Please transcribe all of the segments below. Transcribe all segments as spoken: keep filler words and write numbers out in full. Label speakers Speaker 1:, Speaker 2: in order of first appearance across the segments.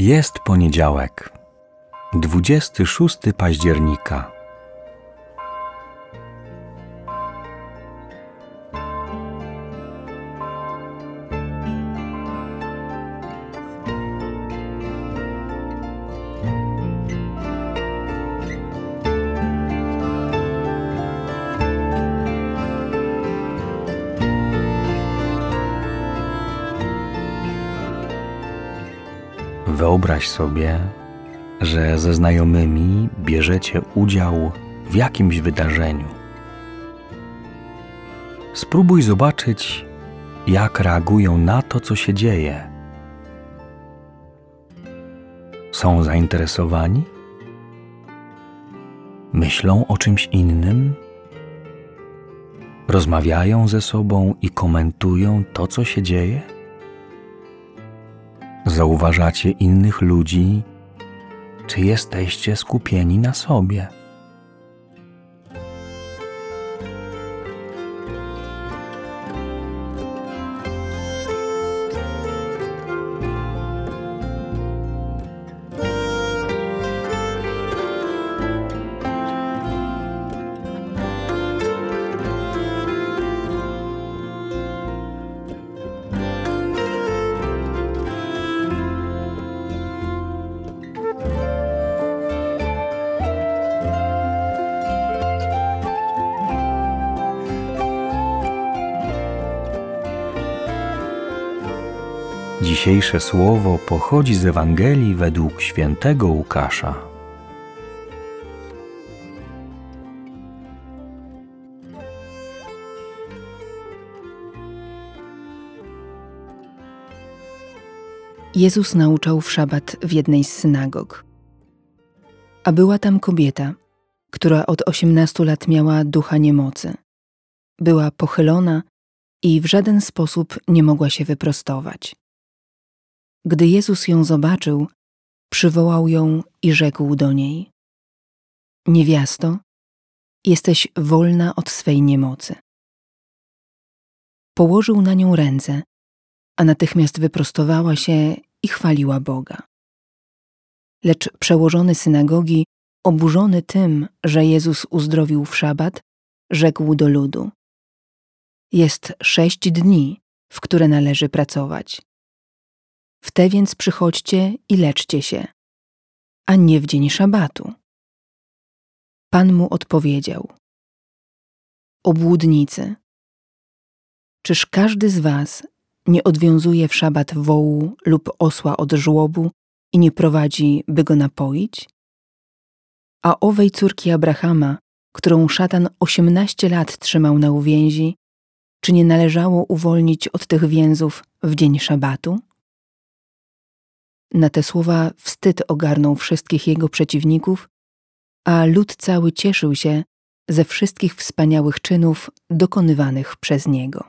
Speaker 1: Jest poniedziałek, dwudziestego szóstego października. Wyobraź sobie, że ze znajomymi bierzecie udział w jakimś wydarzeniu. Spróbuj zobaczyć, jak reagują na to, co się dzieje. Są zainteresowani? Myślą o czymś innym? Rozmawiają ze sobą i komentują to, co się dzieje? Zauważacie innych ludzi, czy jesteście skupieni na sobie? Dzisiejsze słowo pochodzi z Ewangelii według świętego Łukasza.
Speaker 2: Jezus nauczał w szabat w jednej z synagog. A była tam kobieta, która od osiemnastu lat miała ducha niemocy. Była pochylona i w żaden sposób nie mogła się wyprostować. Gdy Jezus ją zobaczył, przywołał ją i rzekł do niej: Niewiasto, jesteś wolna od swej niemocy. Położył na nią ręce, a natychmiast wyprostowała się i chwaliła Boga. Lecz przełożony synagogi, oburzony tym, że Jezus uzdrowił w szabat, rzekł do ludu: Jest sześć dni, w które należy pracować. W te więc przychodźcie i leczcie się, a nie w dzień szabatu. Pan mu odpowiedział: Obłudnicy, czyż każdy z was nie odwiązuje w szabat wołu lub osła od żłobu i nie prowadzi, by go napoić? A owej córki Abrahama, którą szatan osiemnaście lat trzymał na uwięzi, czy nie należało uwolnić od tych więzów w dzień szabatu? Na te słowa wstyd ogarnął wszystkich jego przeciwników, a lud cały cieszył się ze wszystkich wspaniałych czynów dokonywanych przez niego.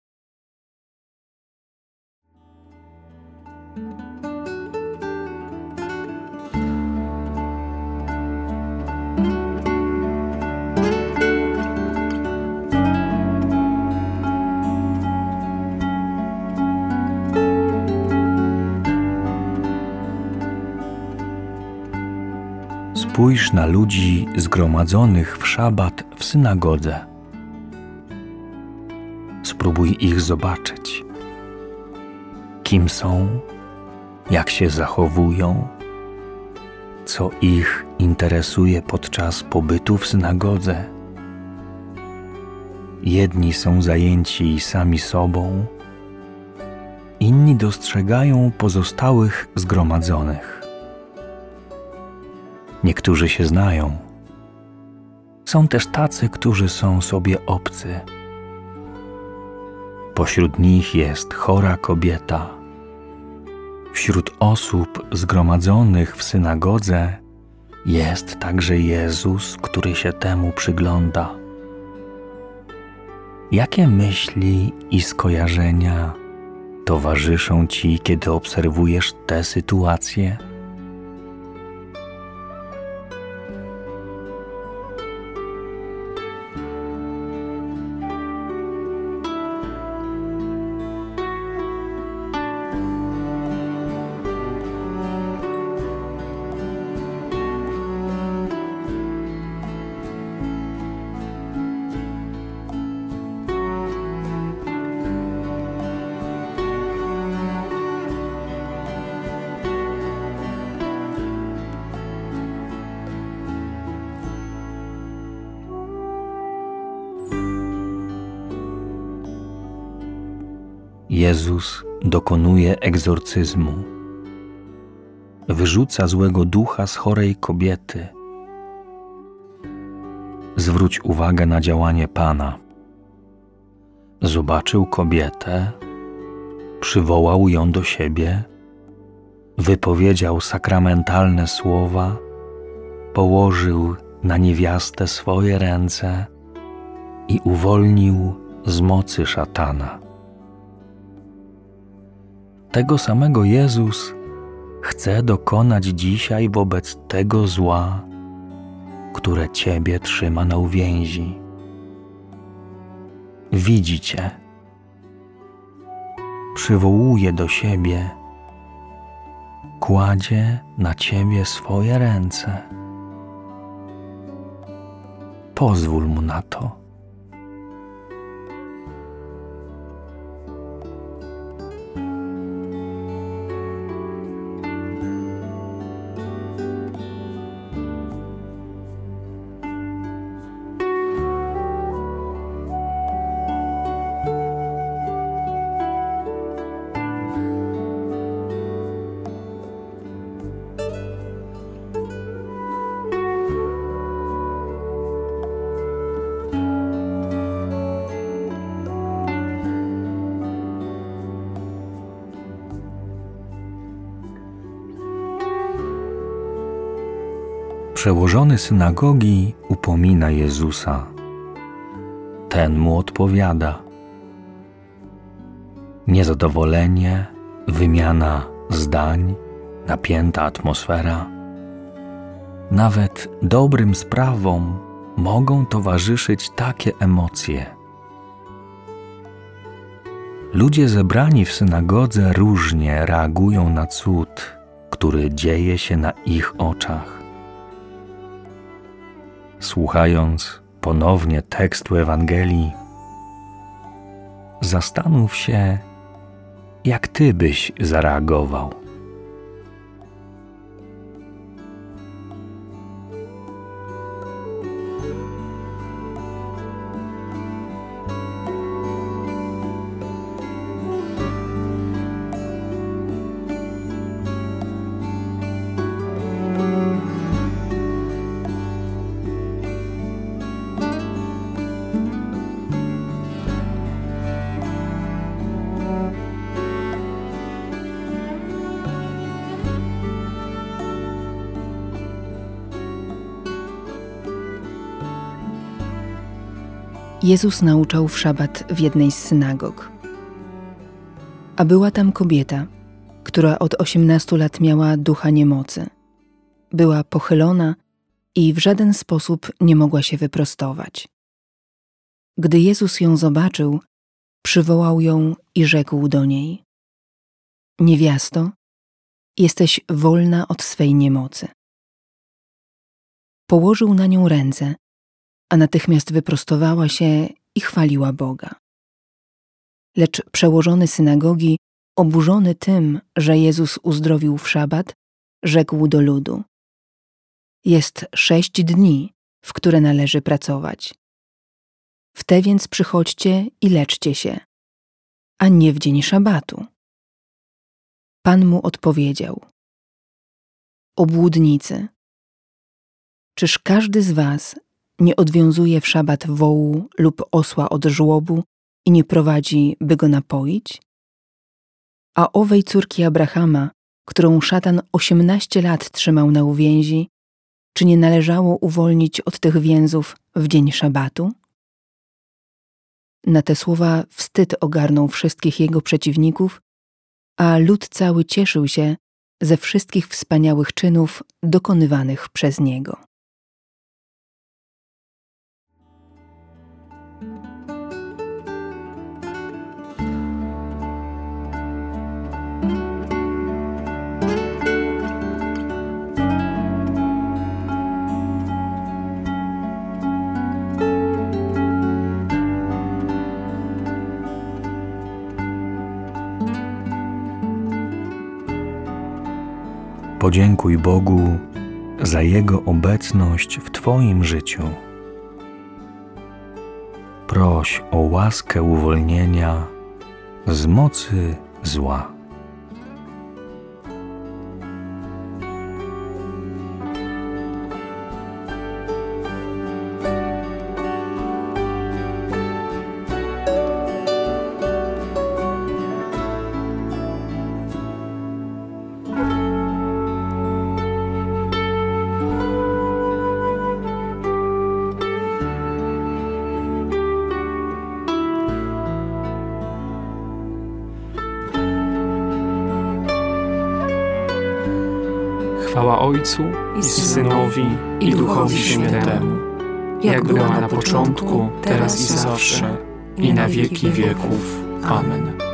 Speaker 1: Spójrz na ludzi zgromadzonych w szabat w synagodze. Spróbuj ich zobaczyć. Kim są? Jak się zachowują? Co ich interesuje podczas pobytu w synagodze? Jedni są zajęci sami sobą, inni dostrzegają pozostałych zgromadzonych. Niektórzy się znają. Są też tacy, którzy są sobie obcy. Pośród nich jest chora kobieta. Wśród osób zgromadzonych w synagodze jest także Jezus, który się temu przygląda. Jakie myśli i skojarzenia towarzyszą ci, kiedy obserwujesz tę sytuację? Jezus dokonuje egzorcyzmu. Wyrzuca złego ducha z chorej kobiety. Zwróć uwagę na działanie Pana. Zobaczył kobietę, przywołał ją do siebie, wypowiedział sakramentalne słowa, położył na niewiastę swoje ręce i uwolnił z mocy szatana. Tego samego Jezus chce dokonać dzisiaj wobec tego zła, które Ciebie trzyma na uwięzi. Widzi Cię, przywołuje do siebie, kładzie na Ciebie swoje ręce. Pozwól Mu na to. Przełożony synagogi upomina Jezusa. Ten mu odpowiada. Niezadowolenie, wymiana zdań, napięta atmosfera. Nawet dobrym sprawom mogą towarzyszyć takie emocje. Ludzie zebrani w synagodze różnie reagują na cud, który dzieje się na ich oczach. Słuchając ponownie tekstu Ewangelii, zastanów się, jak Ty byś zareagował.
Speaker 2: Jezus nauczał w szabat w jednej z synagog. A była tam kobieta, która od osiemnastu lat miała ducha niemocy. Była pochylona i w żaden sposób nie mogła się wyprostować. Gdy Jezus ją zobaczył, przywołał ją i rzekł do niej: Niewiasto, jesteś wolna od swej niemocy. Położył na nią ręce, a natychmiast wyprostowała się i chwaliła Boga. Lecz przełożony synagogi, oburzony tym, że Jezus uzdrowił w szabat, rzekł do ludu: Jest sześć dni, w które należy pracować. W te więc przychodźcie i leczcie się, a nie w dzień szabatu. Pan mu odpowiedział: Obłudnicy, czyż każdy z was nie odwiązuje w szabat wołu lub osła od żłobu i nie prowadzi, by go napoić? A owej córki Abrahama, którą szatan osiemnaście lat trzymał na uwięzi, czy nie należało uwolnić od tych więzów w dzień szabatu? Na te słowa wstyd ogarnął wszystkich jego przeciwników, a lud cały cieszył się ze wszystkich wspaniałych czynów dokonywanych przez niego.
Speaker 1: Podziękuj Bogu za Jego obecność w Twoim życiu. Proś o łaskę uwolnienia z mocy zła.
Speaker 3: Chwała Ojcu i Synowi, i Duchowi Świętemu, jak była na początku, teraz i zawsze, i na wieki wieków. Amen.